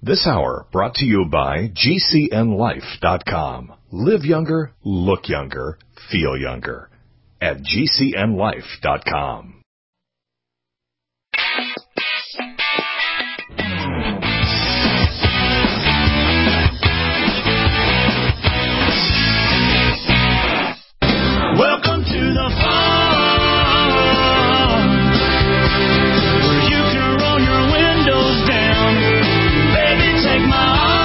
This hour brought to you by GCNLife.com. Live younger, look younger, feel younger. At GCNLife.com. Welcome to the farm, where you can roll your windows down. Baby, take my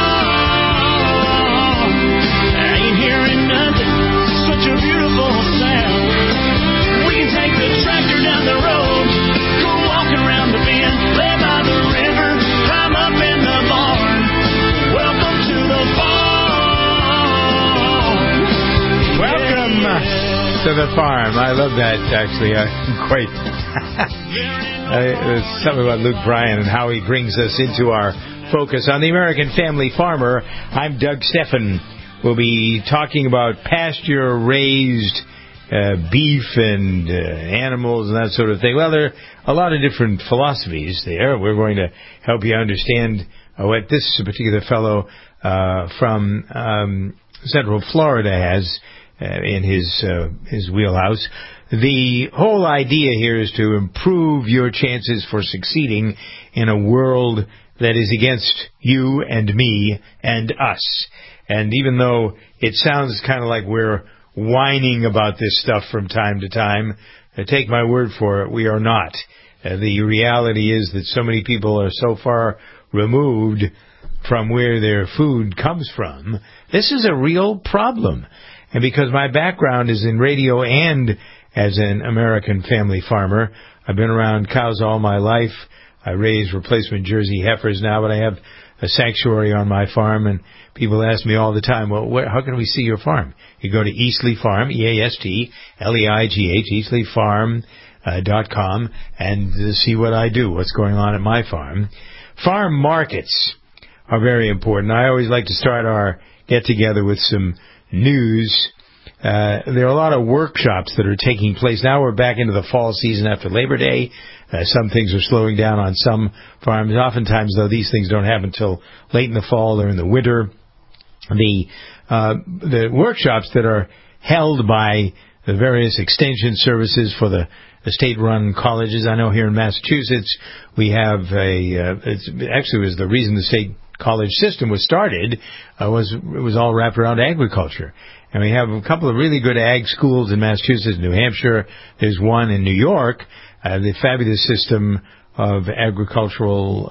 arm. I ain't hearing nothing, such a beautiful sound. We can take the tractor down the road, go walking around the bend, lay by the river, climb up in the barn. Welcome to the farm. Welcome to the farm. I love that, actually. Quite. There's something about Luke Bryan and how he brings us into our focus on the American Family Farmer. I'm Doug Steffen. We'll be talking about pasture-raised beef and animals and that sort of thing. Well, there are a lot of different philosophies there. We're going to help you understand what this particular fellow from Central Florida has in his wheelhouse. The whole idea here is to improve your chances for succeeding in a world that is against you and me and us. And even though it sounds kind of like we're whining about this stuff from time to time, take my word for it, we are not. The reality is that so many people are so far removed from where their food comes from. This is a real problem. And because my background is in radio and as an American family farmer, I've been around cows all my life. I raise replacement Jersey heifers now, but I have a sanctuary on my farm, and people ask me all the time, well, how can we see your farm? You go to Eastleigh Farm, EASTLEIGH, EastleighFarm.com, and see what I do, what's going on at my farm. Farm markets are very important. I always like to start our get-together with some news. There are a lot of workshops that are taking place. Now we're back into the fall season after Labor Day. Some things are slowing down on some farms. Oftentimes, though, these things don't happen until late in the fall or in the winter. The workshops that are held by the various extension services for the state-run colleges. I know here in Massachusetts we have it was the reason the state college system was started, it was all wrapped around agriculture. And we have a couple of really good ag schools in Massachusetts, New Hampshire. There's one in New York, the fabulous system of agricultural,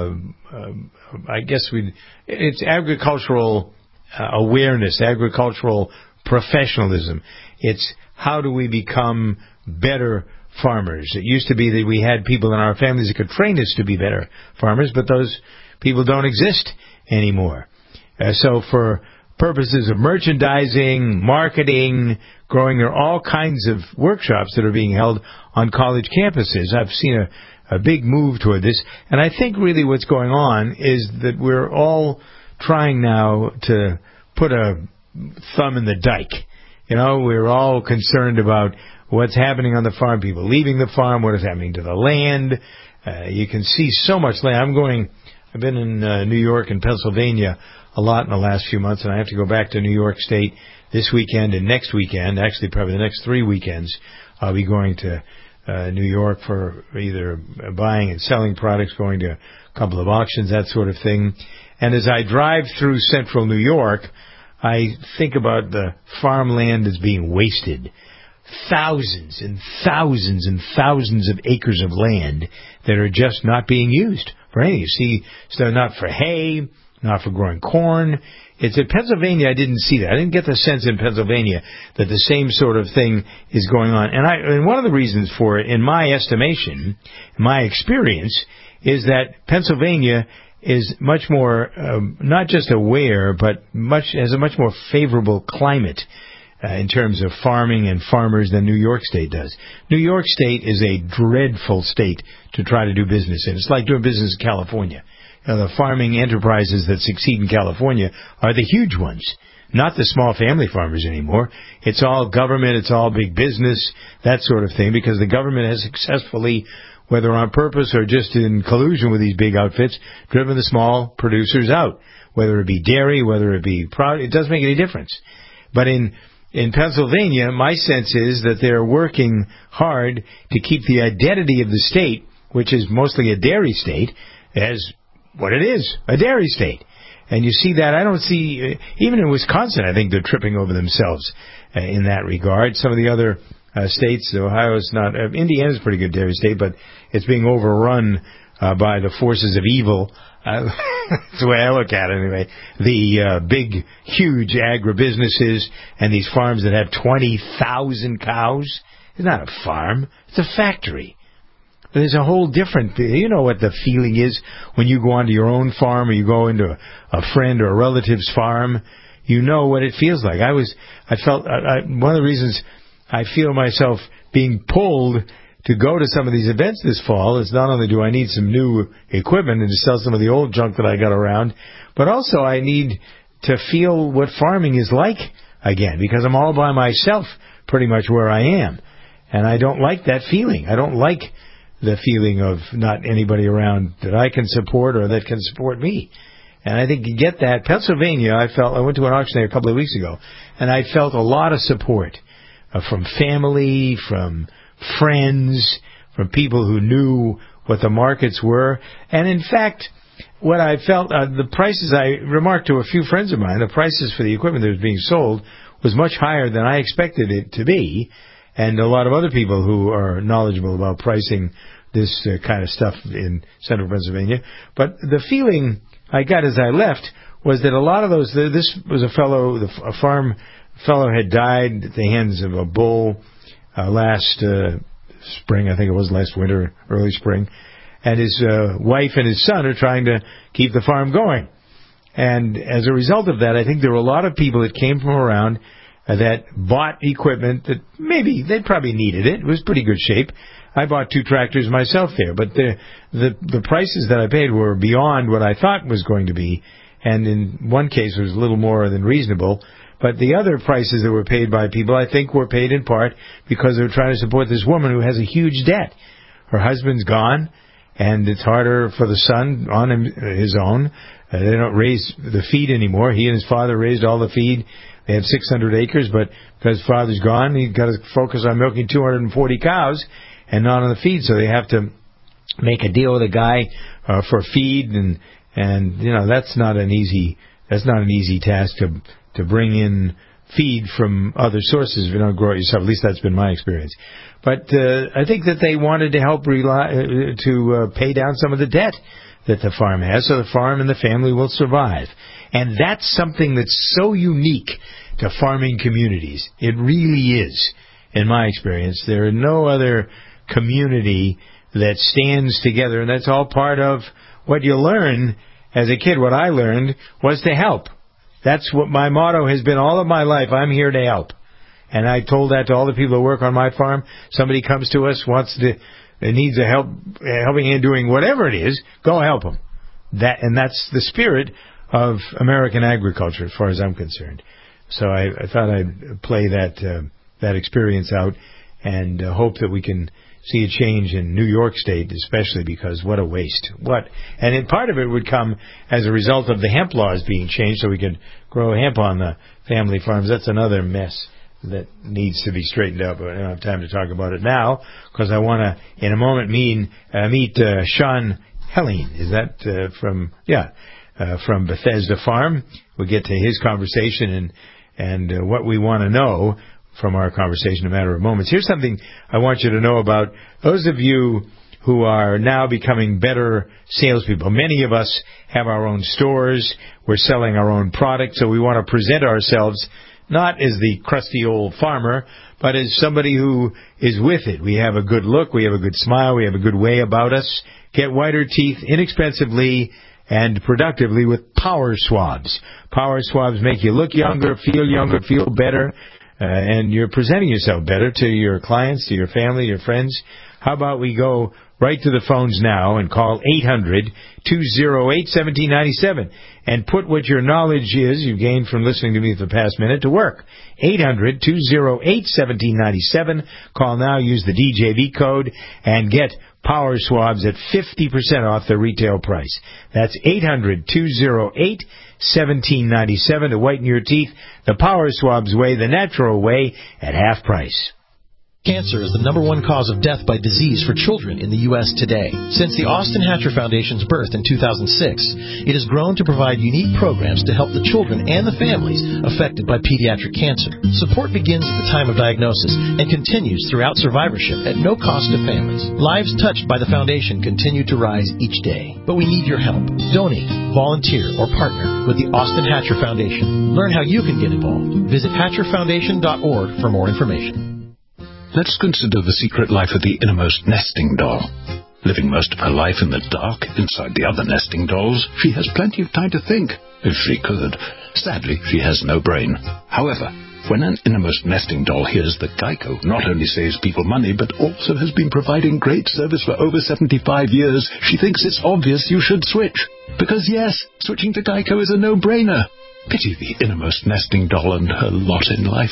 it's agricultural awareness, agricultural professionalism. It's how do we become better farmers. It used to be that we had people in our families that could train us to be better farmers, but those people don't exist anymore. So for purposes of merchandising, marketing, growing, there are all kinds of workshops that are being held on college campuses. I've seen a big move toward this, and I think really what's going on is that we're all trying now to put a thumb in the dike. You know, we're all concerned about what's happening on the farm, people leaving the farm, what is happening to the land. You can see so much land. I've been in New York and Pennsylvania a lot in the last few months, and I have to go back to New York State this weekend and next weekend. Actually, probably the next 3 weekends, I'll be going to New York for either buying and selling products, going to a couple of auctions, that sort of thing. And as I drive through central New York, I think about the farmland that's being wasted. Thousands and thousands and thousands of acres of land that are just not being used for anything. You see, so not for hay, not for growing corn. It's in Pennsylvania, I didn't see that. I didn't get the sense in Pennsylvania that the same sort of thing is going on. And one of the reasons for it, in my estimation, my experience, is that Pennsylvania is much more, not just aware, but has a much more favorable climate in terms of farming and farmers than New York State does. New York State is a dreadful state to try to do business in. It's like doing business in California. The farming enterprises that succeed in California are the huge ones, not the small family farmers anymore. It's all government, it's all big business, that sort of thing, because the government has successfully whether on purpose or just in collusion with these big outfits, driven the small producers out. Whether it be dairy, whether it be product, it doesn't make any difference. But in Pennsylvania, my sense is that they're working hard to keep the identity of the state, which is mostly a dairy state, as what it is, a dairy state. And you see that, I don't see, even in Wisconsin, I think they're tripping over themselves in that regard. Some of the other states, Ohio's not, Indiana's a pretty good dairy state, but it's being overrun by the forces of evil. That's the way I look at it anyway. The big, huge agribusinesses and these farms that have 20,000 cows. It's not a farm. It's a factory. But there's a whole different, you know what the feeling is when you go onto your own farm or you go into a friend or a relative's farm. You know what it feels like. I felt, one of the reasons I feel myself being pulled to go to some of these events this fall is not only do I need some new equipment and to sell some of the old junk that I got around, but also I need to feel what farming is like again, because I'm all by myself pretty much where I am. And I don't like that feeling. I don't like the feeling of not anybody around that I can support or that can support me. And I think you get that. Pennsylvania, I went to an auction there a couple of weeks ago, and I felt a lot of support from family, from friends, from people who knew what the markets were. And in fact, what I felt, the prices, I remarked to a few friends of mine, the prices for the equipment that was being sold was much higher than I expected it to be. And a lot of other people who are knowledgeable about pricing this kind of stuff in central Pennsylvania. But the feeling I got as I left was that a lot of those, this was a farm fellow had died at the hands of a bull last spring, I think it was last winter, early spring, and his wife and his son are trying to keep the farm going. And as a result of that, I think there were a lot of people that came from around that bought equipment that maybe they probably needed it. It was pretty good shape. I bought 2 tractors myself there, but the prices that I paid were beyond what I thought was going to be, and in one case it was a little more than reasonable. But the other prices that were paid by people, I think, were paid in part because they were trying to support this woman who has a huge debt. Her husband's gone, and it's harder for the son on his own. They don't raise the feed anymore. He and his father raised all the feed. They have 600 acres, but because father's gone, he's got to focus on milking 240 cows and not on the feed. So they have to make a deal with a guy for feed, and you know that's not an easy task to bring in feed from other sources if you don't grow it yourself. At least that's been my experience. But I think that they wanted to help to pay down some of the debt that the farm has, so the farm and the family will survive. And that's something that's so unique to farming communities. It really is, in my experience. There are no other community that stands together, and that's all part of what you learn as a kid. What I learned was to help. That's what my motto has been all of my life. I'm here to help. And I told that to all the people who work on my farm. Somebody comes to us, needs a helping hand doing whatever it is, go help them. That's the spirit of American agriculture, as far as I'm concerned. So I thought I'd play that experience out and hope that we can see a change in New York State, especially because what a waste. And part of it would come as a result of the hemp laws being changed so we could grow hemp on the family farms. That's another mess that needs to be straightened up. I don't have time to talk about it now because I want to, in a moment, meet Sean Helene. Is that from Bethesda Farm? We'll get to his conversation and what we want to know from our conversation in a matter of moments. Here's something I want you to know about those of you who are now becoming better salespeople. Many of us have our own stores. We're selling our own product, so we want to present ourselves not as the crusty old farmer, but as somebody who is with it. We have a good look, we have a good smile, we have a good way about us. Get whiter teeth inexpensively and productively with Power Swabs. Power Swabs make you look younger, feel better, and you're presenting yourself better to your clients, to your family, your friends. How about we go right to the phones now and call 800-208-1797 and put what your knowledge is you gained from listening to me for the past minute to work. 800-208-1797. Call now, use the DJV code, and get Power Swabs at 50% off the retail price. That's 800-208-1797 to whiten your teeth the Power Swabs way, the natural way, at half price. Cancer is the #1 cause of death by disease for children in the U.S. today. Since the Austin Hatcher Foundation's birth in 2006, it has grown to provide unique programs to help the children and the families affected by pediatric cancer. Support begins at the time of diagnosis and continues throughout survivorship at no cost to families. Lives touched by the foundation continue to rise each day. But we need your help. Donate, volunteer, or partner with the Austin Hatcher Foundation. Learn how you can get involved. Visit HatcherFoundation.org for more information. Let's consider the secret life of the innermost nesting doll. Living most of her life in the dark, inside the other nesting dolls, she has plenty of time to think, if she could. Sadly, she has no brain. However, when an innermost nesting doll hears that Geico not only saves people money, but also has been providing great service for over 75 years, she thinks it's obvious you should switch. Because yes, switching to Geico is a no-brainer. Pity the innermost nesting doll and her lot in life.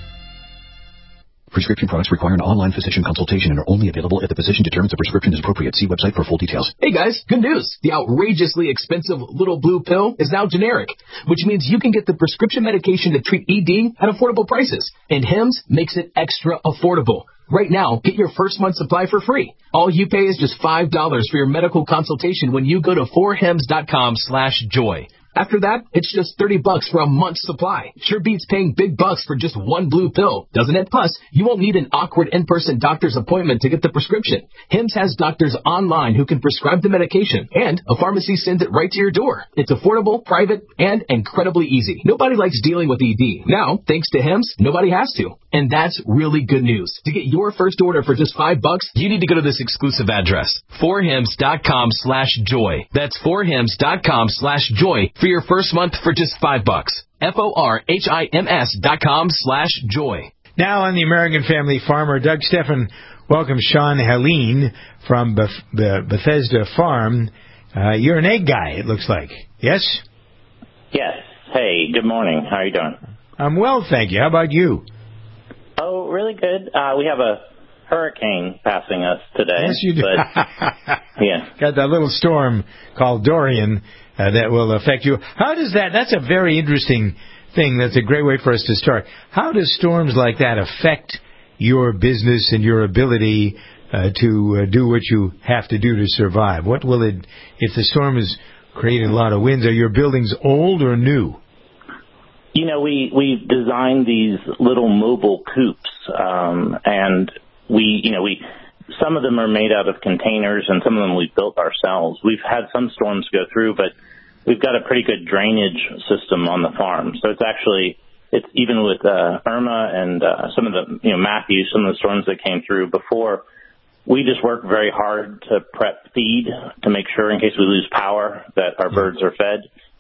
Prescription products require an online physician consultation and are only available if the physician determines a prescription is appropriate. See website for full details. Hey guys, good news. The outrageously expensive little blue pill is now generic, which means you can get the prescription medication to treat ED at affordable prices. And Hims makes it extra affordable. Right now, get your first month supply for free. All you pay is just $5 for your medical consultation when you go to 4hims.com/joy. After that, it's just $30 for a month's supply. Sure beats paying big bucks for just one blue pill, doesn't it? Plus, you won't need an awkward in-person doctor's appointment to get the prescription. Hims has doctors online who can prescribe the medication, and a pharmacy sends it right to your door. It's affordable, private, and incredibly easy. Nobody likes dealing with ED. Now, thanks to Hims, nobody has to. And that's really good news. To get your first order for just $5, you need to go to this exclusive address, 4hims.com/joy. That's 4hims.com/joy for your first month for just $5. FORHIMS.com/joy. Now on the American Family Farmer, Doug Stephan welcomes Sean Helene from Bethesda Farm. You're an egg guy, it looks like. Yes? Yes. Hey, good morning. How are you doing? I'm well, thank you. How about you? Oh, really good. We have a hurricane passing us today. Yes, you do. But, yeah. Got that little storm called Dorian that will affect you. How does that? That's a very interesting thing. That's a great way for us to start. How does storms like that affect your business and your ability to do what you have to do to survive? What will it, if the storm has created a lot of winds, are your buildings old or new? You know, we designed these little mobile coops, and some of them are made out of containers, and some of them we've built ourselves. We've had some storms go through, but we've got a pretty good drainage system on the farm. So it's even with Irma and some of the, Matthew, some of the storms that came through before, we just work very hard to prep feed to make sure in case we lose power that our birds are fed.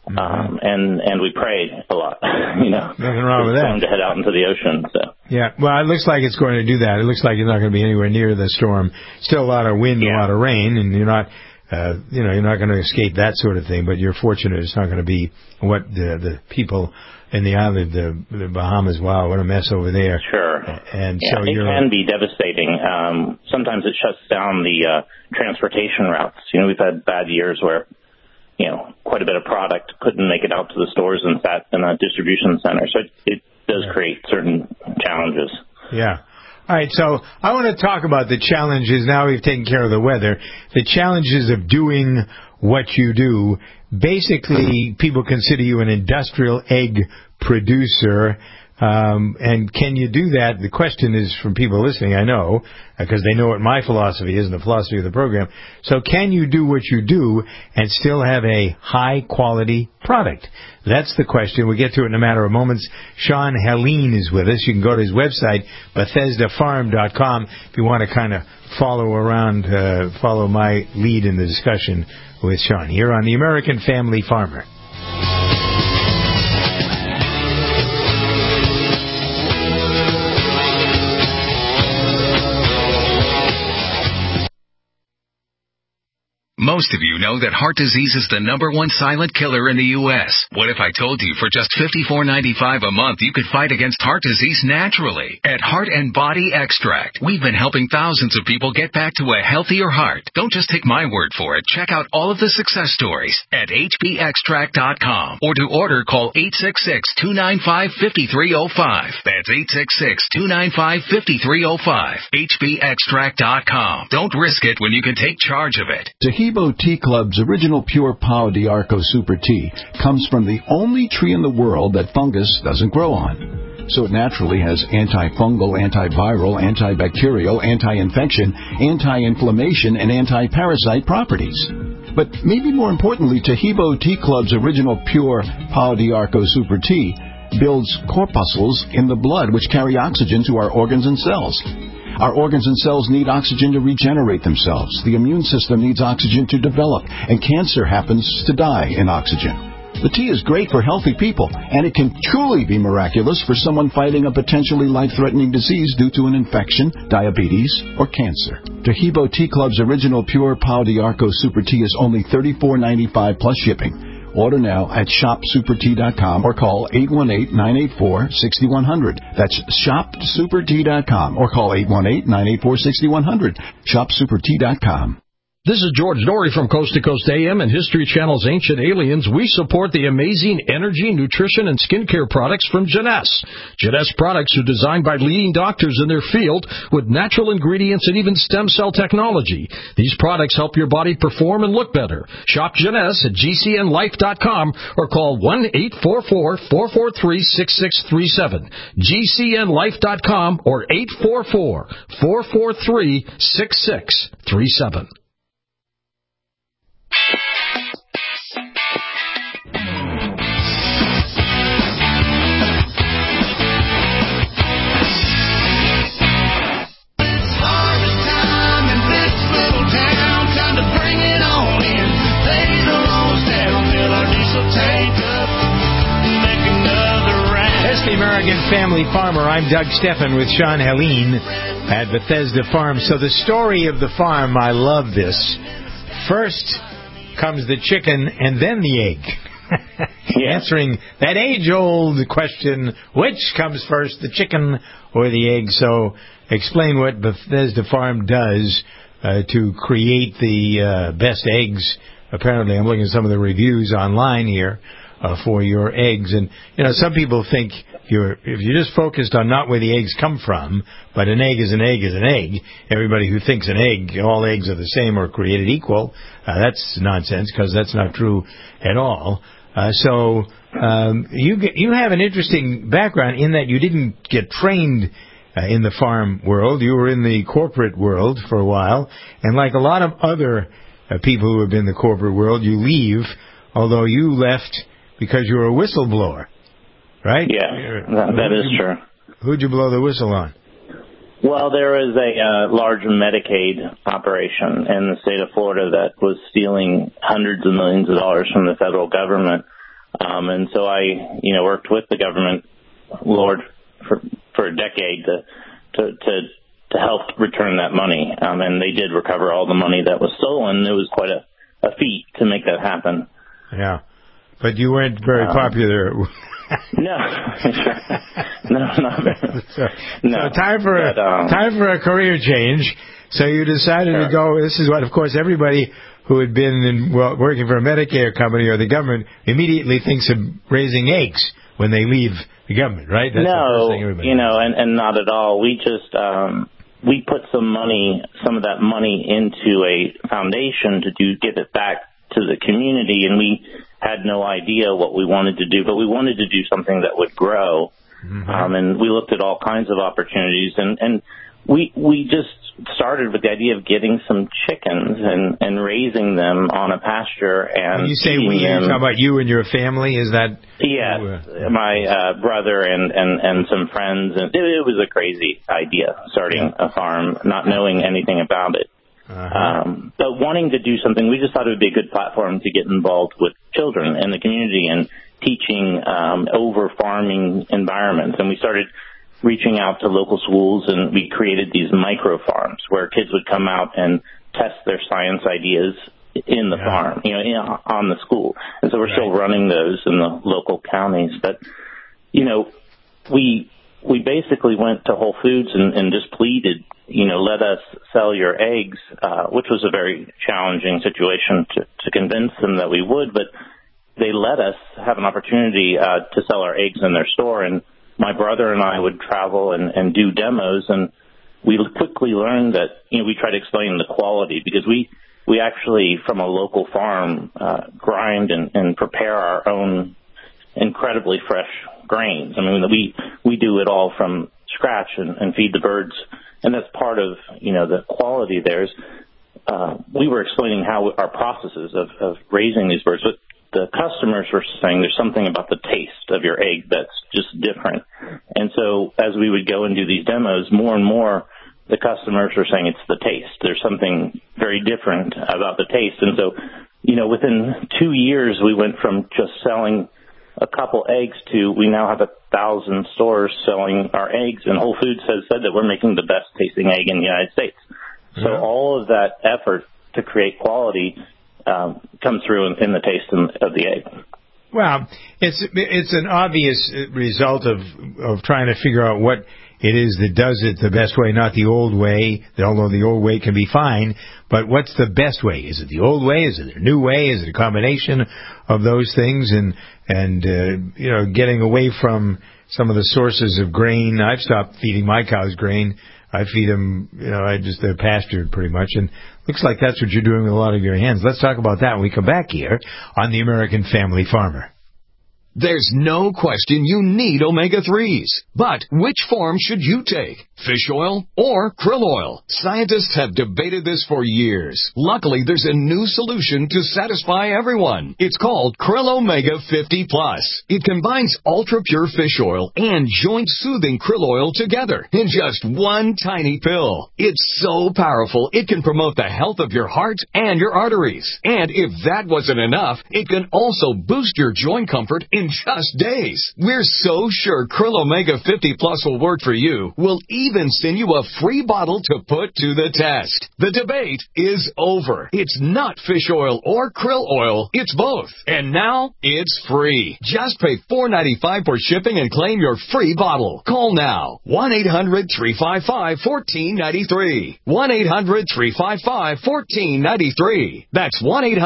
And we pray a lot, Nothing wrong with that. It's time to head out into the ocean, so. Yeah, well, it looks like it's going to do that. It looks like you're not going to be anywhere near the storm. Still a lot of wind, a lot of rain, and you're not, you're not going to escape that sort of thing, but you're fortunate it's not going to be what the people in the island, the Bahamas, wow, what a mess over there. Sure. And so it can be devastating. Sometimes it shuts down the transportation routes. We've had bad years where quite a bit of product couldn't make it out to the stores and sat in a distribution center. So it does create certain challenges. Yeah. All right, so I want to talk about the challenges. Now we've taken care of the weather. The challenges of doing what you do. Basically, people consider you an industrial egg producer. And can you do that? The question is from people listening, I know, because they know what my philosophy is and the philosophy of the program. So can you do what you do and still have a high-quality product? That's the question. We'll get to it in a matter of moments. Sean Helene is with us. You can go to his website, BethesdaFarm.com, if you want to kind of follow my lead in the discussion with Sean here on the American Family Farmer. Most of you know that heart disease is the #1 silent killer in the U.S. What if I told you for just $54.95 a month you could fight against heart disease naturally? At Heart and Body Extract, we've been helping thousands of people get back to a healthier heart. Don't just take my word for it. Check out all of the success stories at hbextract.com. Or to order, call 866-295-5305. That's 866-295-5305. hbextract.com. Don't risk it when you can take charge of it. Tahibo Tea Club's original pure Pau d'Arco Super Tea comes from the only tree in the world that fungus doesn't grow on. So it naturally has antifungal, antiviral, antibacterial, anti-infection, anti-inflammation, and anti-parasite properties. But maybe more importantly, Tahibo Tea Club's original pure Pau d'Arco Super Tea builds corpuscles in the blood which carry oxygen to our organs and cells. Our organs and cells need oxygen to regenerate themselves. The immune system needs oxygen to develop, and cancer happens to die in oxygen. The tea is great for healthy people, and it can truly be miraculous for someone fighting a potentially life-threatening disease due to an infection, diabetes, or cancer. Tahibo Tea Club's original pure Pau d'Arco Super Tea is only $34.95 plus shipping. Order now at shopsupertea.com or call 818-984-6100. That's shopsupertea.com or call 818-984-6100. Shopsupertea.com. This is George Norrie from Coast to Coast AM and History Channel's Ancient Aliens. We support the amazing energy, nutrition, and skincare products from Jeunesse. Jeunesse products are designed by leading doctors in their field with natural ingredients and even stem cell technology. These products help your body perform and look better. Shop Jeunesse at gcnlife.com or call 1-844-443-6637. gcnlife.com or 844-443-6637. The American Family Farmer. I'm Doug Steffen with Sean Helene at Bethesda Farm. So the story of the farm, I love this. First comes the chicken and then the egg. Answering that age-old question, which comes first, the chicken or the egg? So explain what Bethesda Farm does to create the best eggs. Apparently, I'm looking at some of the reviews online here for your eggs. And, you know, some people think if you're just focused on not where the eggs come from, but an egg is an egg is an egg, everybody who thinks an egg, all eggs are the same or created equal, that's nonsense, because that's not true at all. So you have an interesting background in that you didn't get trained in the farm world. You were in the corporate world for a while, and like a lot of other people who have been in the corporate world, you leave, although you left because you were a whistleblower, right? Yeah, that is true. Who'd you blow the whistle on? Well, there was a large Medicaid operation in the state of Florida that was stealing hundreds of millions of dollars from the federal government. And so I, worked with the government, Lord, for a decade to help return that money. And they did recover all the money that was stolen. It was quite a feat to make that happen. Yeah. But you weren't very popular. No, not very. So time for a career change. So you decided to go. This is what, of course, everybody who had been working for a Medicare company or the government immediately thinks of raising eggs when they leave the government, right? That's no, and not at all. We just we put some of that money into a foundation to give it back to the community, and we had no idea what we wanted to do, but we wanted to do something that would grow. Mm-hmm. And we looked at all kinds of opportunities, and we just started with the idea of getting some chickens and raising them on a pasture. And when you say we, you're talking about you and your family, is that? Yes, my brother and some friends, and it was a crazy idea, starting a farm, not knowing anything about it. But wanting to do something, we just thought it would be a good platform to get involved with children in the community and teaching over farming environments. And we started reaching out to local schools, and we created these micro farms where kids would come out and test their science ideas in the farm, on the school. And so we're still running those in the local counties. But, we basically went to Whole Foods and just pleaded, let us sell your eggs, which was a very challenging situation to convince them that we would. But they let us have an opportunity to sell our eggs in their store. And my brother and I would travel and do demos, and we quickly learned that, we try to explain the quality, because we actually, from a local farm, grind and prepare our own incredibly fresh grains. I mean, we do it all from scratch and feed the birds, and that's part of, the quality there. We were explaining how our processes of raising these birds, but the customers were saying there's something about the taste of your egg that's just different. And so as we would go and do these demos, more and more the customers were saying it's the taste. There's something very different about the taste. And so, within 2 years, we went from just selling a couple eggs to we now have 1,000 stores selling our eggs, and Whole Foods has said that we're making the best tasting egg in the United States. So all of that effort to create quality comes through in the taste of the egg. Well, it's an obvious result of trying to figure out what it is that does it the best way, not the old way, although the old way can be fine. But what's the best way? Is it the old way? Is it a new way? Is it a combination of those things? And getting away from some of the sources of grain. I've stopped feeding my cows grain. I feed them, they're pastured pretty much. And looks like that's what you're doing with a lot of your hens. Let's talk about that when we come back here on The American Family Farmer. There's no question you need omega-3s. But which form should you take? Fish oil or krill oil? Scientists have debated this for years. Luckily, there's a new solution to satisfy everyone. It's called Krill Omega 50 Plus. It combines ultra-pure fish oil and joint-soothing krill oil together in just one tiny pill. It's so powerful, it can promote the health of your heart and your arteries. And if that wasn't enough, it can also boost your joint comfort in just days. We're so sure Krill Omega 50 Plus will work for you, we'll even send you a free bottle to put to the test. The debate is over. It's not fish oil or krill oil, it's both. And now, it's free. Just pay $4.95 for shipping and claim your free bottle. Call now. 1-800-355-1493. 1-800-355-1493. That's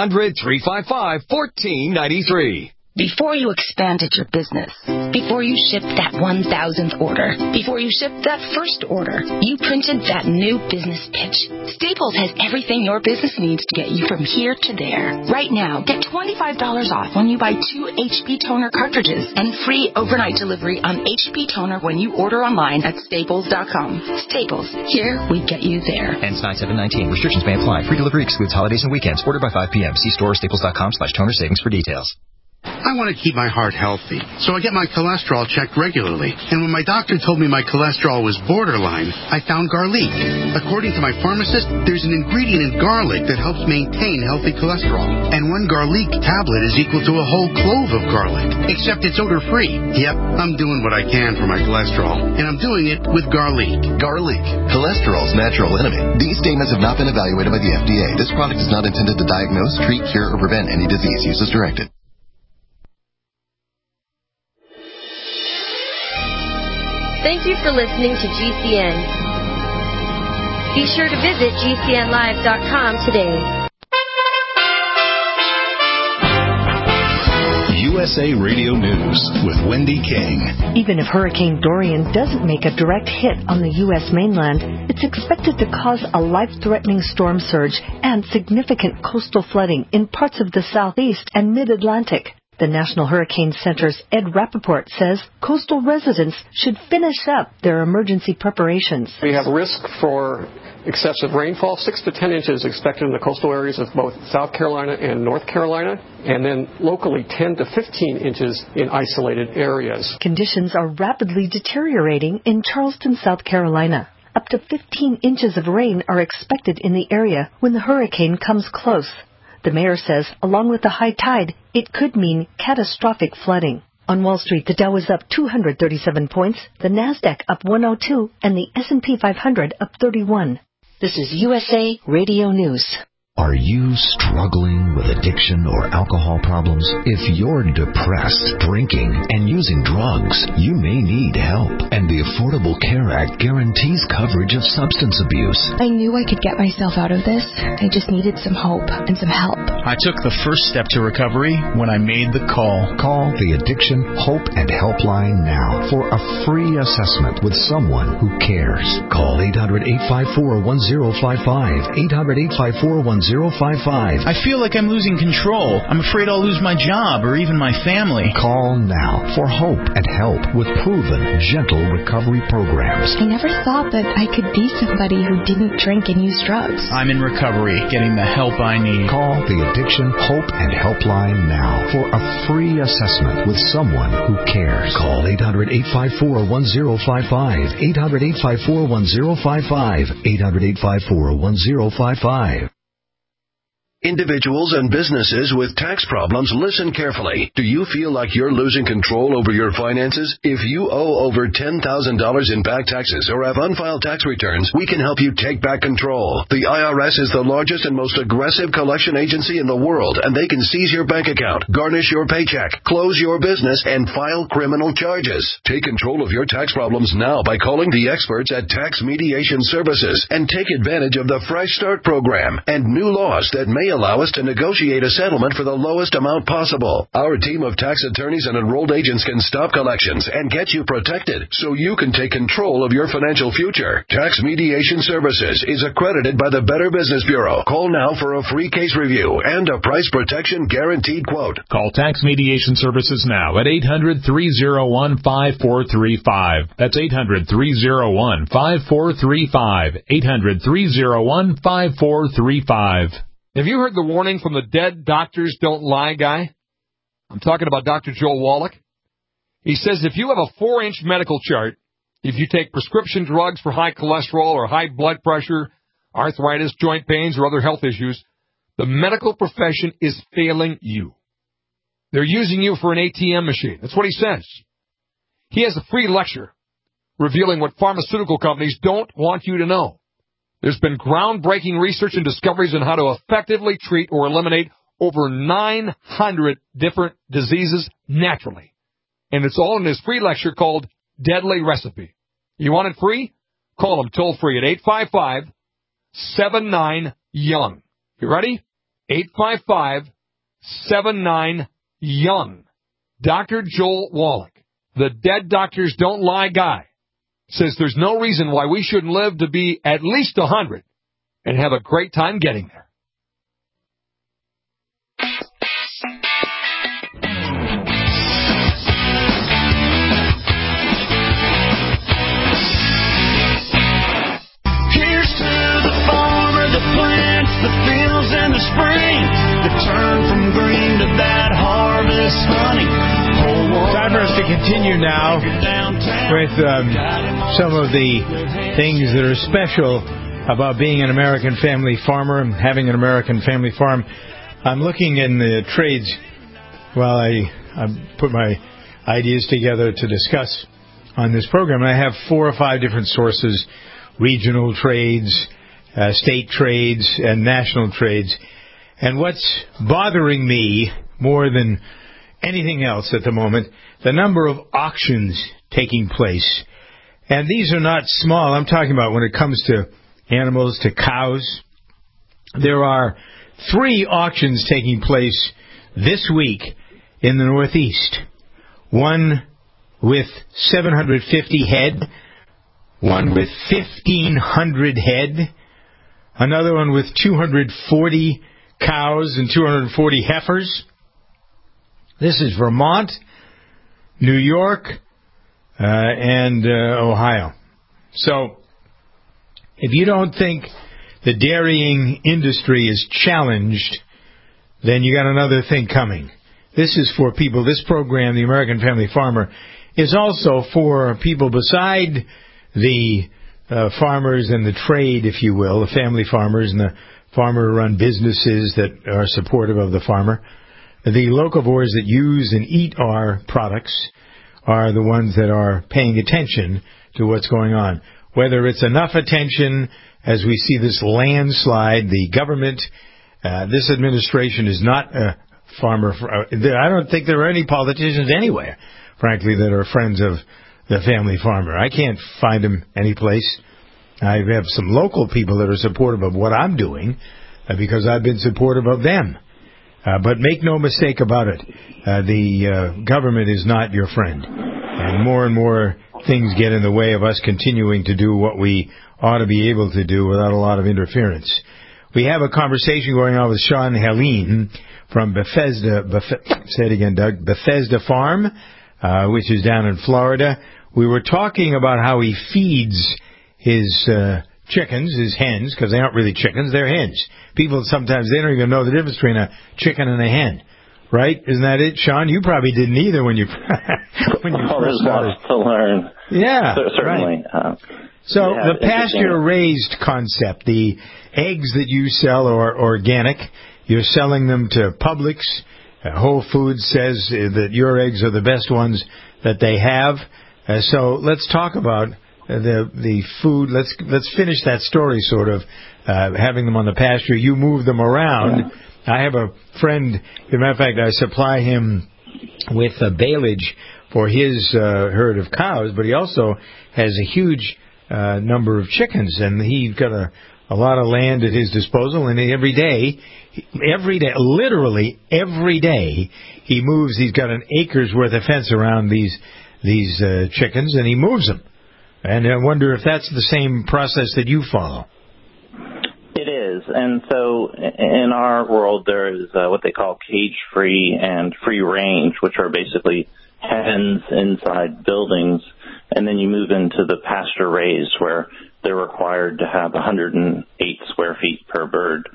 1-800-355-1493. Before you expanded your business, before you shipped that 1,000th order, before you shipped that first order, you printed that new business pitch. Staples has everything your business needs to get you from here to there. Right now, get $25 off when you buy 2 HP toner cartridges and free overnight delivery on HP toner when you order online at staples.com. Staples, here we get you there. Ends 9/7/19. Restrictions may apply. Free delivery excludes holidays and weekends. Order by 5 p.m. See store staples.com/toner savings for details. I want to keep my heart healthy, so I get my cholesterol checked regularly. And when my doctor told me my cholesterol was borderline, I found garlic. According to my pharmacist, there's an ingredient in garlic that helps maintain healthy cholesterol. And 1 garlic tablet is equal to a whole clove of garlic, except it's odor-free. Yep, I'm doing what I can for my cholesterol, and I'm doing it with garlic. Garlic, cholesterol's natural enemy. These statements have not been evaluated by the FDA. This product is not intended to diagnose, treat, cure, or prevent any disease. Use as directed. Thank you for listening to GCN. Be sure to visit GCNlive.com today. USA Radio News with Wendy King. Even if Hurricane Dorian doesn't make a direct hit on the U.S. mainland, it's expected to cause a life-threatening storm surge and significant coastal flooding in parts of the southeast and mid-Atlantic. The National Hurricane Center's Ed Rappaport says coastal residents should finish up their emergency preparations. We have risk for excessive rainfall, 6 to 10 inches expected in the coastal areas of both South Carolina and North Carolina, and then locally 10 to 15 inches in isolated areas. Conditions are rapidly deteriorating in Charleston, South Carolina. Up to 15 inches of rain are expected in the area when the hurricane comes close. The mayor says, along with the high tide, it could mean catastrophic flooding. On Wall Street, the Dow is up 237 points, the Nasdaq up 102, and the S&P 500 up 31. This is USA Radio News. Are you struggling with addiction or alcohol problems? If you're depressed, drinking, and using drugs, you may need help. And the Affordable Care Act guarantees coverage of substance abuse. I knew I could get myself out of this. I just needed some hope and some help. I took the first step to recovery when I made the call. Call the Addiction Hope and Helpline now for a free assessment with someone who cares. Call 800-854-1055. 800-854-1055. I feel like I'm losing control. I'm afraid I'll lose my job or even my family. Call now for hope and help with proven, gentle recovery programs. I never thought that I could be somebody who didn't drink and use drugs. I'm in recovery, getting the help I need. Call the Addiction Hope and Helpline now for a free assessment with someone who cares. Call 800-854-1055. 800-854-1055. 800-854-1055. Individuals and businesses with tax problems, listen carefully. Do you feel like you're losing control over your finances? If you owe over $10,000 in back taxes or have unfiled tax returns, we can help you take back control. The IRS is the largest and most aggressive collection agency in the world, and they can seize your bank account, garnish your paycheck, close your business, and file criminal charges. Take control of your tax problems now by calling the experts at Tax Mediation Services and take advantage of the Fresh Start program and new laws that may allow us to negotiate a settlement for the lowest amount possible. Our team of tax attorneys and enrolled agents can stop collections and get you protected so you can take control of your financial future. Tax Mediation Services is accredited by the Better Business Bureau. Call now for a free case review and a price protection guaranteed quote. Call Tax Mediation Services now at 800-301-5435. That's 800-301-5435. 800-301-5435. Have you heard the warning from the Dead Doctors Don't Lie guy? I'm talking about Dr. Joel Wallach. He says if you have a 4-inch medical chart, if you take prescription drugs for high cholesterol or high blood pressure, arthritis, joint pains, or other health issues, the medical profession is failing you. They're using you for an ATM machine. That's what he says. He has a free lecture revealing what pharmaceutical companies don't want you to know. There's been groundbreaking research and discoveries on how to effectively treat or eliminate over 900 different diseases naturally. And it's all in his free lecture called Deadly Recipe. You want it free? Call him toll-free at 855-79-YOUNG. You ready? 855-79-YOUNG. Dr. Joel Wallach, the Dead Doctors Don't Lie guy, says there's no reason why we shouldn't live to be at least 100 and have a great time getting there. Here's to the farmer, the plants, the fields, and the spring that turn from green to that harvest honey. Time for us to continue now with some of the things that are special about being an American family farmer and having an American family farm. I'm looking in the trades while I put my ideas together to discuss on this program. I have 4 or 5 different sources: regional trades, state trades, and national trades. And what's bothering me more than anything else at the moment, the number of auctions taking place. And these are not small. I'm talking about when it comes to animals, to cows. There are 3 auctions taking place this week in the Northeast. One with 750 head, one with 1,500 head, another one with 240 cows and 240 heifers. This is Vermont, New York, and Ohio. So, if you don't think the dairying industry is challenged, then you got another thing coming. This is for people, this program, the American Family Farmer, is also for people beside the farmers and the trade, if you will, the family farmers and the farmer-run businesses that are supportive of the farmer. The locavores that use and eat our products are the ones that are paying attention to what's going on. Whether it's enough attention as we see this landslide, the government This administration is not a farmer. I don't think there are any politicians anywhere, frankly, that are friends of the family farmer. I can't find them anyplace. I have some local people that are supportive of what I'm doing because I've been supportive of them. But make no mistake about it, the government is not your friend. And more things get in the way of us continuing to do what we ought to be able to do without a lot of interference. We have a conversation going on with Sean Helene from Bethesda, say it again, Doug, Bethesda Farm, which is down in Florida. We were talking about how he feeds his chickens, his hens, because they aren't really chickens, they're hens. People sometimes, they don't even know the difference between a chicken and a hen. Right? Isn't that it, Sean? You probably didn't either when you first started. To learn. Yeah, certainly. Right. So the pasture-raised concept, the eggs that you sell are organic. You're selling them to Publix. Whole Foods says that your eggs are the best ones that they have. So let's talk about the food. Let's finish that story, sort of, having them on the pasture. You move them around. Yeah. I have a friend, as a matter of fact, I supply him with a baleage for his herd of cows, but he also has a huge number of chickens, and he's got a lot of land at his disposal, and every day, literally every day, he moves. He's got an acre's worth of fence around these chickens, and he moves them. And I wonder if that's the same process that you follow. It is, and so in our world there is what they call cage-free and free-range, which are basically hens inside buildings, and then you move into the pasture-raised, where they're required to have 108 square feet per bird.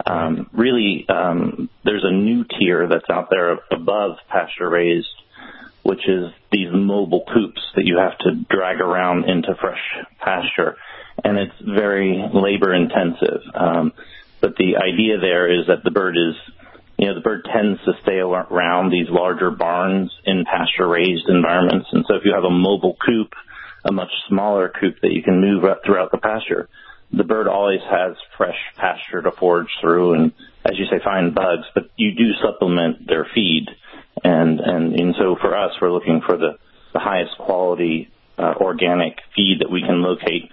There's a new tier that's out there above pasture-raised, which is these mobile coops that you have to drag around into fresh pasture. And it's very labor intensive. But the idea there is that the bird tends to stay around these larger barns in pasture raised environments. And so if you have a mobile coop, a much smaller coop that you can move up throughout the pasture, the bird always has fresh pasture to forage through and, as you say, find bugs, but you do supplement their feed. And so for us, we're looking for the highest quality organic feed that we can locate,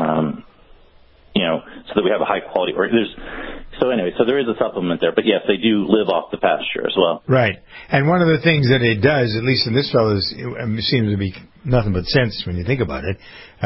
so that we have a high quality. So there is a supplement there, but yes, they do live off the pasture as well. Right. And one of the things that it does, at least in this fellow's, seems to be nothing but sense when you think about it.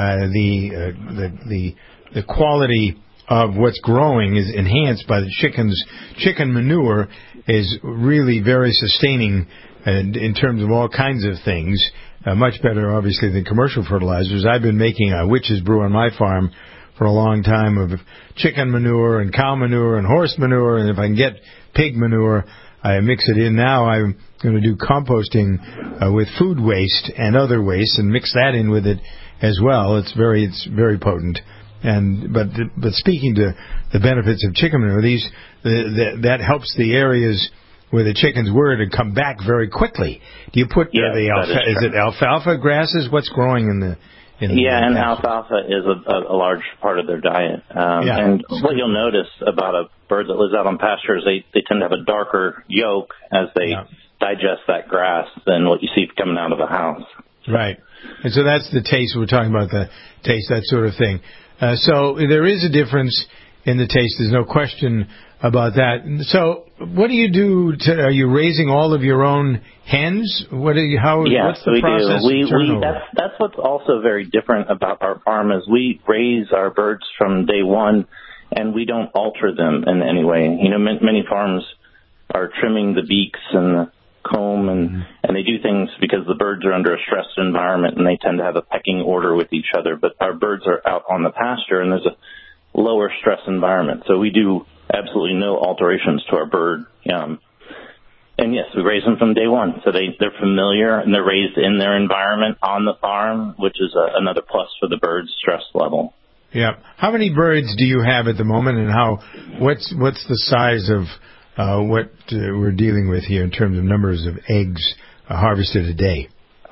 The quality of what's growing is enhanced by the chickens. Chicken manure is really very sustaining in terms of all kinds of things. Much better, obviously, than commercial fertilizers. I've been making a witch's brew on my farm for a long time of chicken manure and cow manure and horse manure, and if I can get pig manure, I mix it in. Now I'm going to do composting with food waste and other waste and mix that in with it as well. It's very potent. But speaking to the benefits of chicken manure, that helps the areas where the chickens were to come back very quickly. Do you put is it alfalfa grasses? What's growing in the and alfalfa is a large part of their diet. And what you'll notice about a bird that lives out on pasture is they tend to have a darker yolk as they digest that grass than what you see coming out of a house. Right. And so that's the taste. We're talking about the taste, that sort of thing. So there is a difference in the taste. There's no question about that. So what do you do? Are you raising all of your own hens? What's the process? That's what's also very different about our farm is we raise our birds from day one, and we don't alter them in any way. Many farms are trimming the beaks and the comb, and they do things because the birds are under a stressed environment, and they tend to have a pecking order with each other. But our birds are out on the pasture, and there's a lower stress environment. So we do absolutely no alterations to our bird. And yes, we raise them from day one. So they're familiar and they're raised in their environment on the farm, which is another plus for the bird's stress level. Yeah. How many birds do you have at the moment, and what's the size of what we're dealing with here in terms of numbers of eggs harvested a day?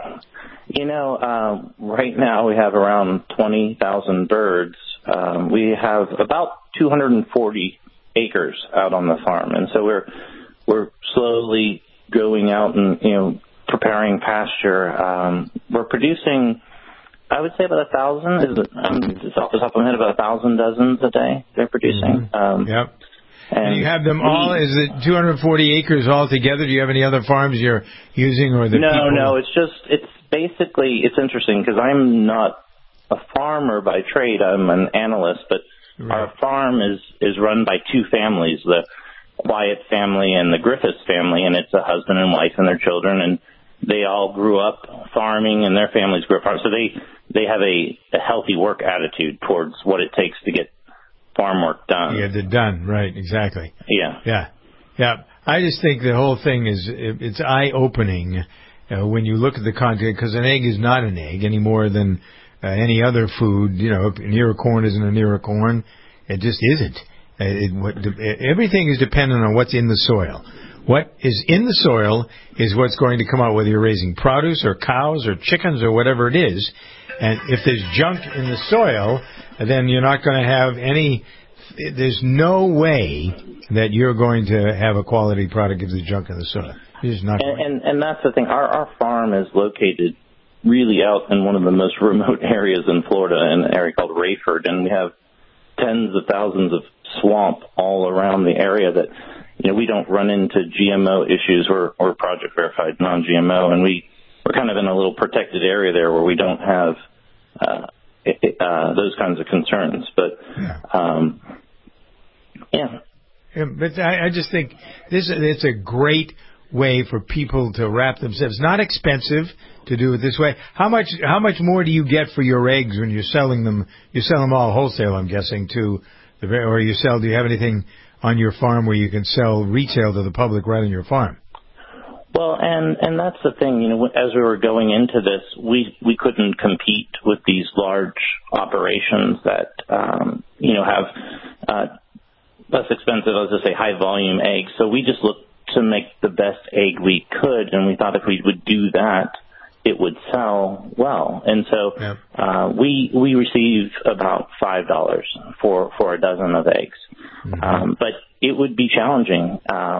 Right now we have around 20,000 birds. We have about 240 acres out on the farm, and so we're slowly going out and preparing pasture. We're producing, I would say, about 1,000. Just off the top of my head, about 1,000 dozens a day they're producing. Yep. And you have them all, is it 240 acres altogether? Do you have any other farms you're using? Or No, it's basically, it's interesting because I'm not a farmer by trade. I'm an analyst, but our farm is run by two families, the Wyatt family and the Griffiths family, and it's a husband and wife and their children, and they all grew up farming, and their families grew up farming. So they have a healthy work attitude towards what it takes to get farm work done. Yeah, they're done. Right, exactly. Yeah. I just think the whole thing it's eye-opening when you look at the content, because an egg is not an egg any more than any other food. An ear of corn isn't an ear of corn. It just isn't. Everything is dependent on what's in the soil. What is in the soil is what's going to come out, whether you're raising produce or cows or chickens or whatever it is. And if there's junk in the soil, then you're not going to have any. There's no way that you're going to have a quality product if there's junk in the soil. It's not and that's the thing. Our farm is located really out in one of the most remote areas in Florida, in an area called Rayford, and we have tens of thousands of swamp all around the area that we don't run into GMO issues. We're project verified non-GMO, and we're kind of in a little protected area there where we don't have those kinds of concerns. But but I just think it's a great way for people to wrap themselves. It's not expensive to do it this way. How much more do you get for your eggs when you're selling them? You sell them all wholesale, I'm guessing, do you have anything on your farm where you can sell retail to the public right on your farm? Well, and that's the thing, as we were going into this, we couldn't compete with these large operations that, have less expensive, let's just say, high volume eggs. So we just looked to make the best egg we could, and we thought if we would do that, it would sell well. And so we receive about $5 for a dozen of eggs. But it would be challenging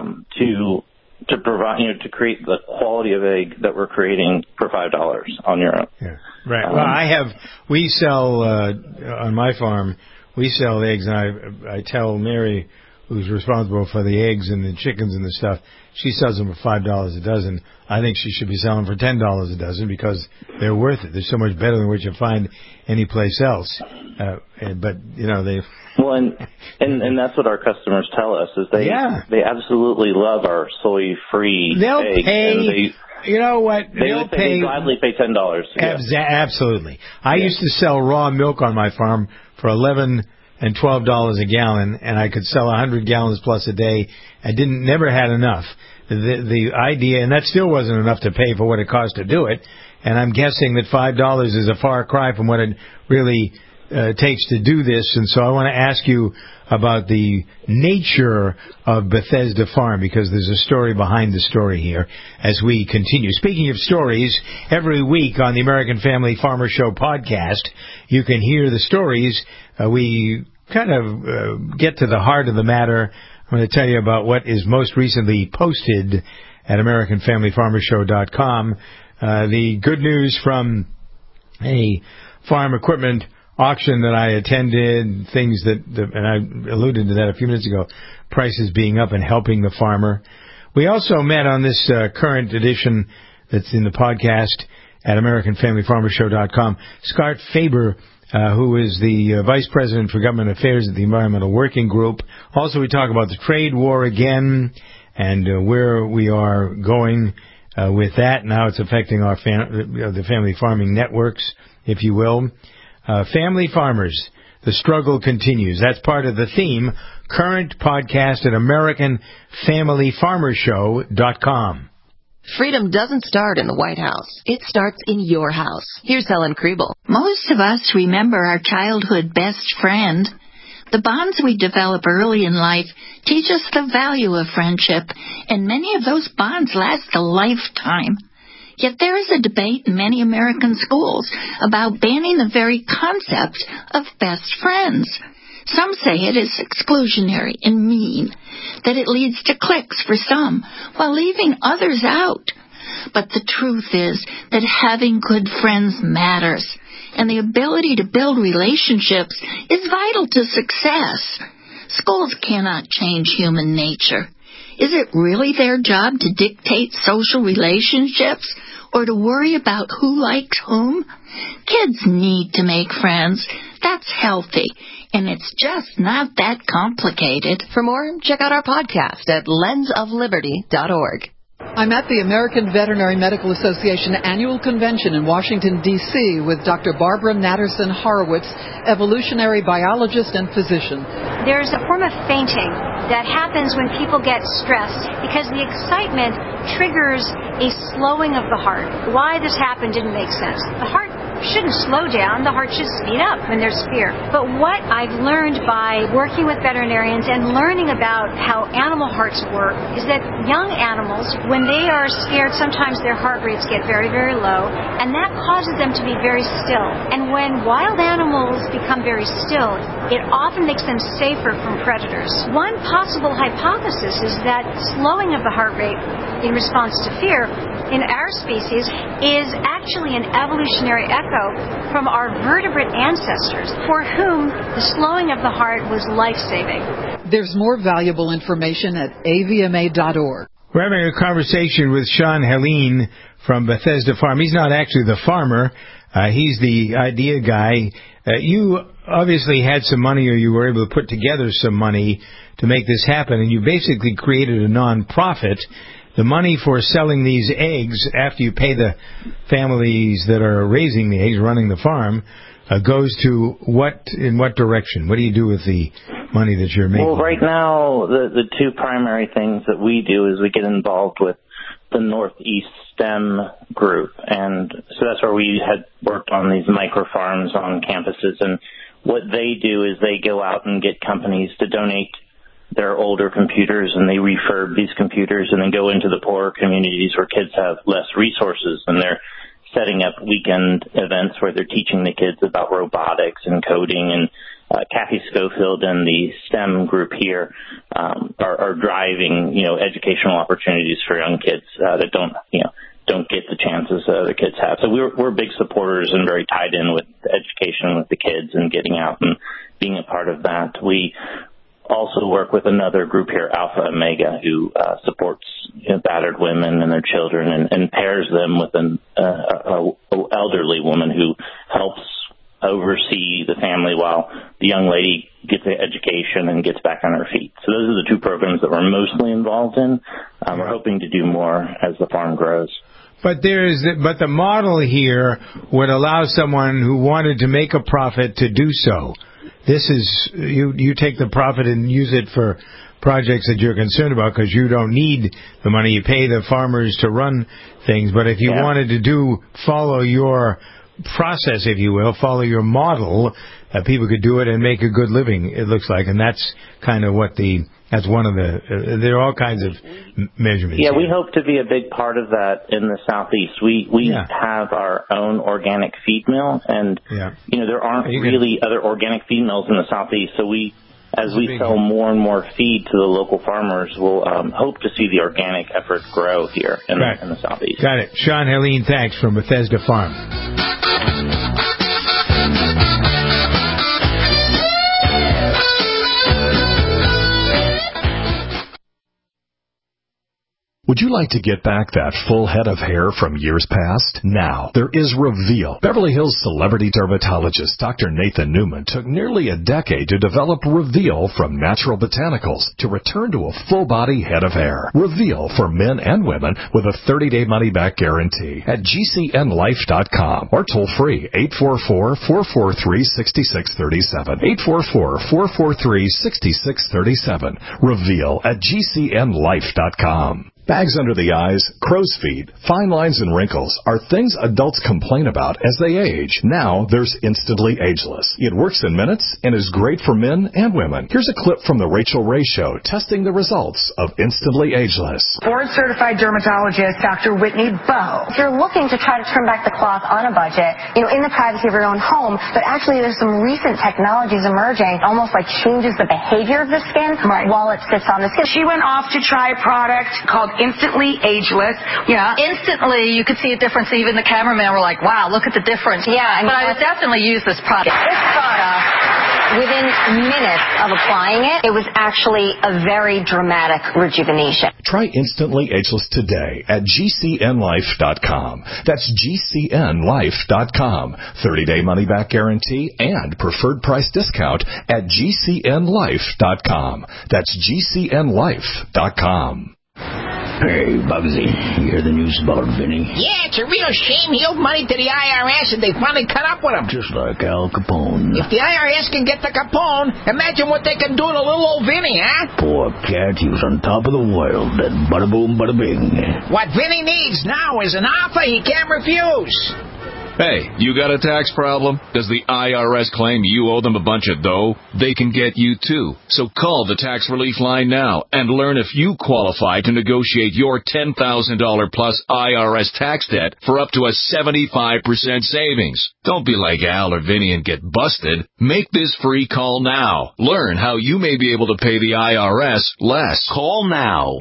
to provide, to create the quality of egg that we're creating for $5 on your own. Yeah. Right. Well, we sell on my farm. We sell eggs, and I tell Mary, who's responsible for the eggs and the chickens and the stuff, she sells them for $5 a dozen. I think she should be selling for $10 a dozen because they're worth it. They're so much better than what you find anyplace else. But they. Well, and that's what our customers tell us is they absolutely love our soy-free They'll eggs. pay. You know what? They gladly pay $10. Absolutely. I used to sell raw milk on my farm for $11 and $12 a gallon, and I could sell 100 gallons plus a day. I never had enough. The idea, and that still wasn't enough to pay for what it cost to do it. And I'm guessing that $5 is a far cry from what it really takes to do this. And so I want to ask you about the nature of Bethesda Farm, because there's a story behind the story here as we continue. Speaking of stories, every week on the American Family Farmer Show podcast, you can hear the stories. We kind of get to the heart of the matter. I'm going to tell you about what is most recently posted at AmericanFamilyFarmerShow.com. The good news from a farm equipment auction that I attended, things and I alluded to that a few minutes ago, prices being up and helping the farmer. We also met on this current edition that's in the podcast at AmericanFamilyFarmerShow.com, Scott Faber, who is the Vice President for Government Affairs at the Environmental Working Group. Also, we talk about the trade war again and where we are going with that. Now it's affecting our the family farming networks, if you will. Family farmers, the struggle continues. That's part of the theme. Current podcast at AmericanFamilyFarmerShow.com. Freedom doesn't start in the White House. It starts in your house. Here's Helen Kriebel. Most of us remember our childhood best friend. The bonds we develop early in life teach us the value of friendship, and many of those bonds last a lifetime. Yet there is a debate in many American schools about banning the very concept of best friends. Some say it is exclusionary and mean, that it leads to cliques for some, while leaving others out. But the truth is that having good friends matters, and the ability to build relationships is vital to success. Schools cannot change human nature. Is it really their job to dictate social relationships or to worry about who likes whom? Kids need to make friends. That's healthy, and it's just not that complicated. For more, check out our podcast at lensofliberty.org. I'm at the American Veterinary Medical Association Annual Convention in Washington, D.C. with Dr. Barbara Natterson Horowitz, evolutionary biologist and physician. There's a form of fainting that happens when people get stressed because the excitement triggers a slowing of the heart. Why this happened didn't make sense. The heart shouldn't slow down. The heart should speed up when there's fear. But what I've learned by working with veterinarians and learning about how animal hearts work is that young animals, when they are scared, sometimes their heart rates get very, very low, and that causes them to be very still. And when wild animals become very still, it often makes them safer from predators. One possible hypothesis is that slowing of the heart rate in response to fear in our species is actually an evolutionary echo from our vertebrate ancestors for whom the slowing of the heart was life-saving. There's more valuable information at avma.org. We're having a conversation with Sean Helene from Bethesda Farm. He's not actually the farmer. He's the idea guy. You obviously had some money, or you were able to put together some money to make this happen, and you basically created a non-profit. The money for selling these eggs, after you pay the families that are raising the eggs, running the farm, goes to in what direction? What do you do with the money that you're making? Well, right now, the two primary things that we do is we get involved with the Northeast STEM group. And so that's where we had worked on these micro farms on campuses. And what they do is they go out and get companies to donate their older computers, and they refurb these computers and then go into the poorer communities where kids have less resources, and they're setting up weekend events where they're teaching the kids about robotics and coding. And Kathy Schofield and the STEM group here are driving, educational opportunities for young kids that don't get the chances other kids have. So we're big supporters and very tied in with education with the kids and getting out and being a part of that. We also work with another group here, Alpha Omega, who supports battered women and their children and pairs them with an elderly woman who helps oversee the family while the young lady gets an education and gets back on her feet. So those are the two programs that we're mostly involved in. We're hoping to do more as the farm grows. But the model here would allow someone who wanted to make a profit to do so. This is you take the profit and use it for projects that you're concerned about because you don't need the money. You pay the farmers to run things. But if you wanted to follow your process, if you will, follow your model, people could do it and make a good living, it looks like. And that's kind of that's one of there are all kinds of measurements. Yeah, we hope to be a big part of that in the Southeast. We have our own organic feed mill, and there aren't really other organic feed mills in the Southeast. So as we sell more and more feed to the local farmers, we'll hope to see the organic effort grow here in the Southeast. Got it. Sean Helene, thanks, from Bethesda Farm. Would you like to get back that full head of hair from years past? Now, there is Reveal. Beverly Hills celebrity dermatologist Dr. Nathan Newman took nearly a decade to develop Reveal from natural botanicals to return to a full-body head of hair. Reveal for men and women with a 30-day money-back guarantee at GCNlife.com or toll-free 844-443-6637. 844-443-6637. Reveal at GCNlife.com. Bags under the eyes, crow's feet, fine lines, and wrinkles are things adults complain about as they age. Now there's Instantly Ageless. It works in minutes and is great for men and women. Here's a clip from the Rachel Ray Show testing the results of Instantly Ageless. Board-certified dermatologist Dr. Whitney Bowe. If you're looking to try to trim back the cloth on a budget, in the privacy of your own home, but actually there's some recent technologies emerging, almost like changes the behavior of the skin while it sits on the skin. She went off to try a product called Instantly Ageless. Yeah. Instantly, you could see a difference. Even the cameramen were like, wow, look at the difference. Yeah. But I would definitely use this product. This product, within minutes of applying it, it was actually a very dramatic rejuvenation. Try Instantly Ageless today at GCNlife.com. That's GCNlife.com. 30-day money-back guarantee and preferred price discount at GCNlife.com. That's GCNlife.com. Hey, Bugsy, you hear the news about Vinny? Yeah, it's a real shame he owed money to the IRS and they finally cut up with him. Just like Al Capone. If the IRS can get to Capone, imagine what they can do to little old Vinny, huh? Poor cat, he was on top of the world. That bada boom, bada bing. What Vinny needs now is an offer he can't refuse. Hey, you got a tax problem? Does the IRS claim you owe them a bunch of dough? They can get you too. So call the Tax Relief Line now and learn if you qualify to negotiate your $10,000 plus IRS tax debt for up to a 75% savings. Don't be like Al or Vinny and get busted. Make this free call now. Learn how you may be able to pay the IRS less. Call now.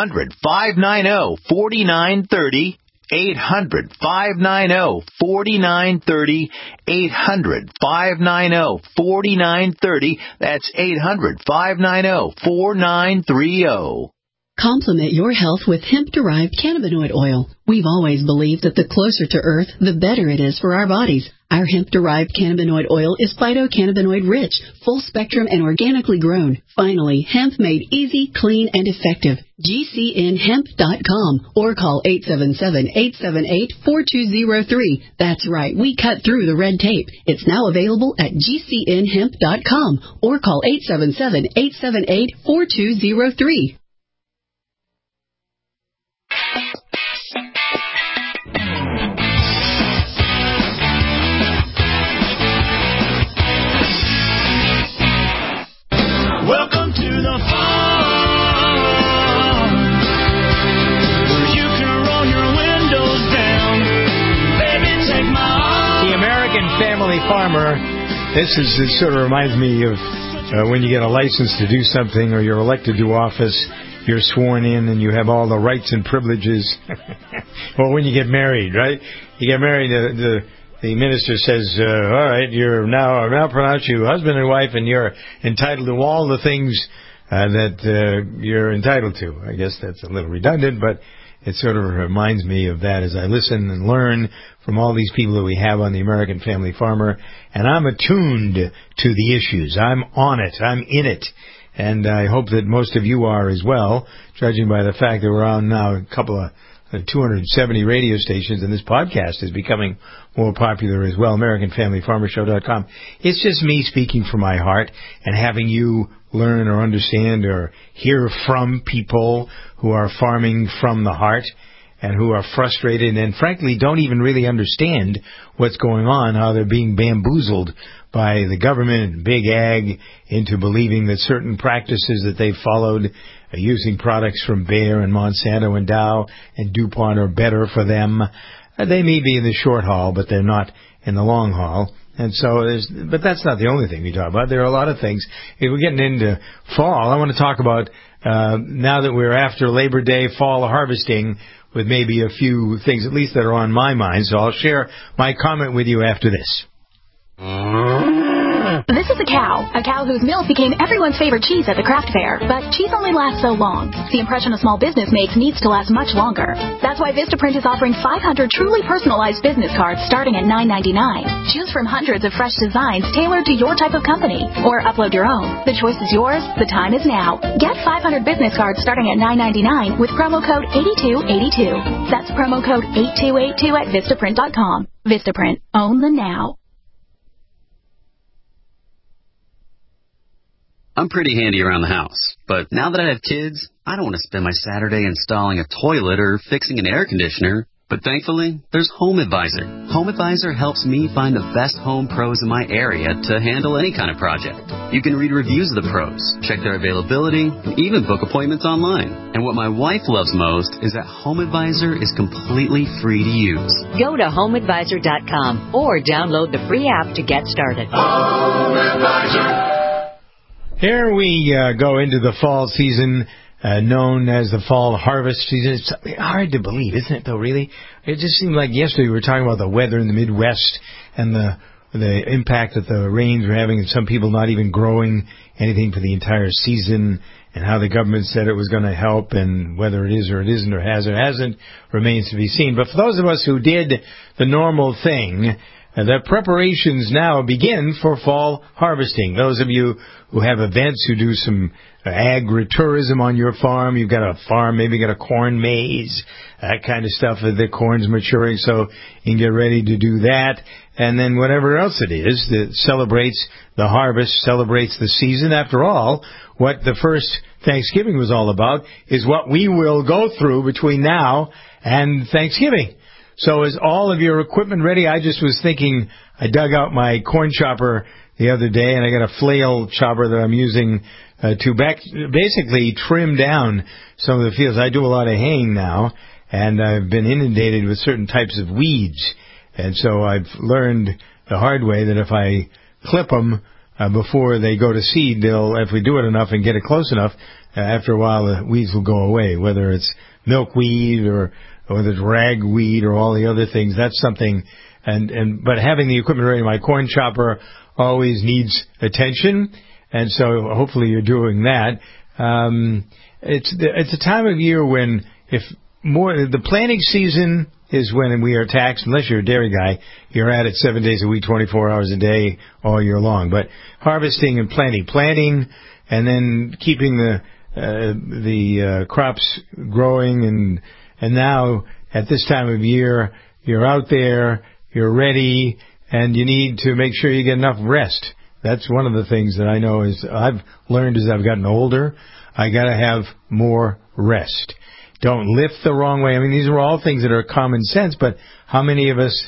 800-590-4930. 800-590-4930. 800-590-4930. That's 800-590-4930. Complement your health with hemp-derived cannabinoid oil. We've always believed that the closer to Earth, the better it is for our bodies. Our hemp-derived cannabinoid oil is phytocannabinoid-rich, full-spectrum, and organically grown. Finally, hemp made easy, clean, and effective. GCNhemp.com or call 877-878-4203. That's right, we cut through the red tape. It's now available at GCNhemp.com or call 877-878-4203. Welcome to the farm, where you can roll your windows down. Baby, take my arm. The American Family Farmer. This sort of reminds me of when you get a license to do something or you're elected to office, you're sworn in and you have all the rights and privileges. Or when you get married, right? You get married, the minister says, all right, I've now pronounced you husband and wife, and you're entitled to all the things that you're entitled to. I guess that's a little redundant, but it sort of reminds me of that as I listen and learn from all these people that we have on the American Family Farmer, and I'm attuned to the issues. I'm on it. I'm in it. And I hope that most of you are as well, judging by the fact that we're on now a couple of 270 radio stations, and this podcast is becoming more popular as well, AmericanFamilyFarmerShow.com. It's just me speaking from my heart and having you learn or understand or hear from people who are farming from the heart and who are frustrated and, frankly, don't even really understand what's going on, how they're being bamboozled by the government and Big Ag into believing that certain practices that they've followed using products from Bayer and Monsanto and Dow and DuPont are better for them. They may be in the short haul, but they're not in the long haul. And so, but that's not the only thing we talk about. There are a lot of things. If we're getting into fall, I want to talk about, now that we're after Labor Day, fall harvesting, with maybe a few things, at least that are on my mind. So I'll share my comment with you after this. This is a cow whose milk became everyone's favorite cheese at the craft fair. But cheese only lasts so long. The impression a small business makes needs to last much longer. That's why Vistaprint is offering 500 truly personalized business cards starting at $9.99. Choose from hundreds of fresh designs tailored to your type of company, or upload your own. The choice is yours. The time is now. Get 500 business cards starting at $9.99 with promo code 8282. That's promo code 8282 at Vistaprint.com. Vistaprint. Own the now. I'm pretty handy around the house, but now that I have kids, I don't want to spend my Saturday installing a toilet or fixing an air conditioner. But thankfully, there's HomeAdvisor. HomeAdvisor helps me find the best home pros in my area to handle any kind of project. You can read reviews of the pros, check their availability, and even book appointments online. And what my wife loves most is that HomeAdvisor is completely free to use. Go to HomeAdvisor.com or download the free app to get started. HomeAdvisor. Here we go into the fall season. Known as the fall harvest season. It's hard to believe, isn't it, though, really? It just seemed like yesterday we were talking about the weather in the Midwest and the impact that the rains were having, and some people not even growing anything for the entire season, and how the government said it was going to help, and whether it is or it isn't or has or hasn't remains to be seen. But for those of us who did the normal thing, the preparations now begin for fall harvesting. Those of you who have events, who do some agritourism on your farm, you've got a farm, maybe you got a corn maze, that kind of stuff, the corn's maturing, so you can get ready to do that. And then whatever else it is that celebrates the harvest, celebrates the season. After all, what the first Thanksgiving was all about is what we will go through between now and Thanksgiving. So is all of your equipment ready? I just was thinking, I dug out my corn chopper the other day, and I got a flail chopper that I'm using to basically trim down some of the fields. I do a lot of haying now, and I've been inundated with certain types of weeds. And so I've learned the hard way that if I clip them before they go to seed, if we do it enough and get it close enough, after a while the weeds will go away, whether it's milkweed or whether it's ragweed or all the other things. That's something. But having the equipment ready, my corn chopper always needs attention, and so hopefully you're doing that. It's a time of year when the planting season is when we are taxed. Unless you're a dairy guy, you're at it 7 days a week, 24 hours a day, all year long. But harvesting and planting, and then keeping the crops growing, and now at this time of year, you're out there, you're ready, and you need to make sure you get enough rest. That's one of the things that I know I've learned as I've gotten older. I got to have more rest. Don't lift the wrong way. I mean, these are all things that are common sense, but how many of us,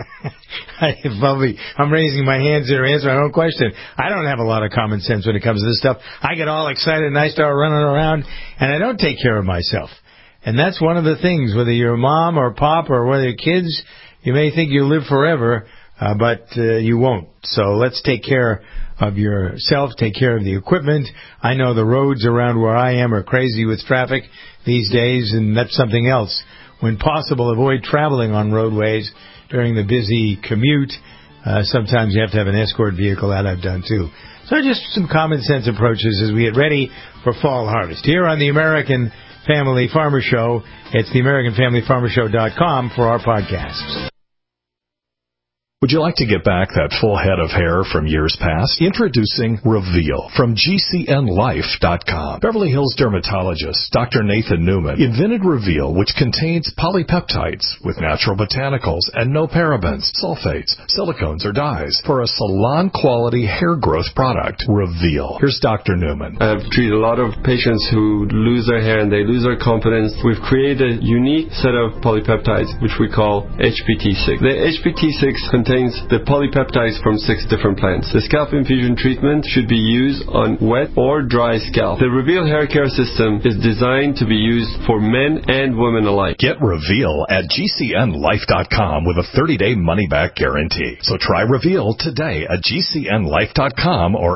I'm raising my hands there, answer my own question. I don't have a lot of common sense when it comes to this stuff. I get all excited and I start running around, and I don't take care of myself. And that's one of the things, whether you're a mom or pop or whether you're kids, you may think you live forever, but you won't. So let's take care of yourself, take care of the equipment. I know the roads around where I am are crazy with traffic these days, and that's something else. When possible, avoid traveling on roadways during the busy commute. Sometimes you have to have an escort vehicle. That I've done too. So just some common sense approaches as we get ready for fall harvest. Here on the American Family Farmer Show, it's the AmericanFamilyFarmerShow.com for our podcasts. Would you like to get back that full head of hair from years past? Introducing Reveal from GCNLife.com. Beverly Hills dermatologist Dr. Nathan Newman invented Reveal, which contains polypeptides with natural botanicals and no parabens, sulfates, silicones, or dyes for a salon-quality hair growth product. Reveal. Here's Dr. Newman. I've treated a lot of patients who lose their hair and they lose their confidence. We've created a unique set of polypeptides, which we call HPT6. The HPT6 contains the polypeptides from 6 different plants. The scalp infusion treatment should be used on wet or dry scalp. The Reveal hair care system is designed to be used for men and women alike. Get Reveal at GCNLife.com with a 30-day money-back guarantee. So try Reveal today at GCNLife.com or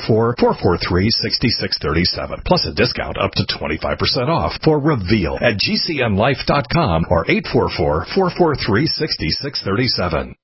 844-443-6637. Plus a discount up to 25% off for Reveal at GCNLife.com or 844-443-6637.